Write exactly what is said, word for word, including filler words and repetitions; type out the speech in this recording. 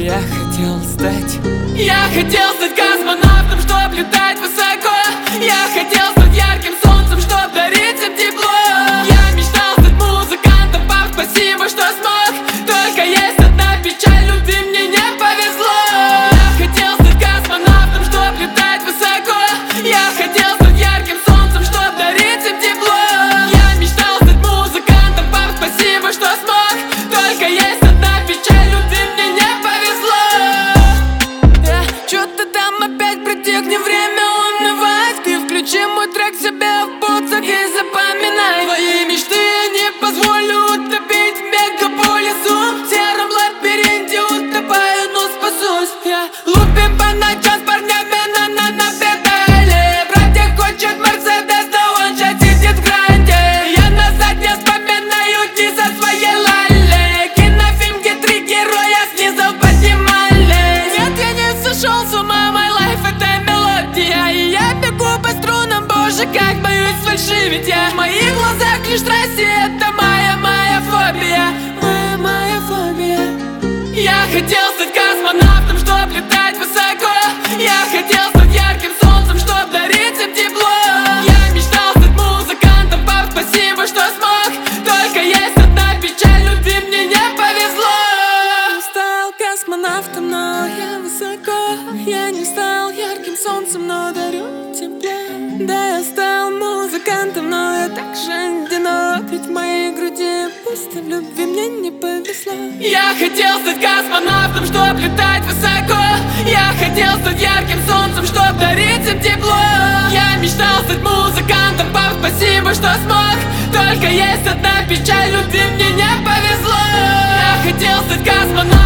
я хотел стать Я хотел стать космонавтом, чтоб летать высоко. Я хотел стать ярким солнцем, чтоб дарить всем тепло. Я мечтал стать музыкантом, пап, спасибо, что смог. Только есть одна печаль, любви мне не повезло. Я хотел стать космонавтом, чтоб летать высоко. Я хотел стать ярким солнцем, чтоб дарить всем тепло. Я мечтал стать музыкантом, пап, спасибо, что смог. Только есть одна печаль, любви мне не повезло. Yeah, чё-то там опять протекни время унывать. Ты включи мой трек себе в бутсах и запоминай. Твои мечты я не позволю утопить в мегаполису. В сером лабиринте утопаю, но спасусь. Я лупим по ночам с парнями на на на педали. Братья хочет Мерседес, да он сейчас сидит в гранде. Я назад не вспоминаю дни со своей лали. Кинофильм, где три героя снизу поднимали. Нет, я не сошел с ума, my life это мелодия. И я бегу по струнам, боже, как боюсь фальшивить я. В моих глазах лишь страсти, это моя, моя фобия. Моя, моя фобия. Я хотел стать космонавтом, чтоб летать высоко. Я хотел стать ярким солнцем, чтоб дарить всем тепло. Я мечтал стать музыкантом, пап, спасибо, что смог. Только есть одна печаль, любви мне не повезло. Я стал космонавтом, но я высоко. Я не стал ярким солнцем, но дарю тепло. Да, я стал музыкантом, но я так же одинок. Ведь в моей груди пусто, в любви мне не повезло. Я хотел стать космонавтом, чтоб летать высоко. Я хотел стать ярким солнцем, чтоб дарить всем тепло. Я мечтал стать музыкантом, пап, спасибо, что смог. Только есть одна печаль, любви мне не повезло. Я хотел стать космонавтом.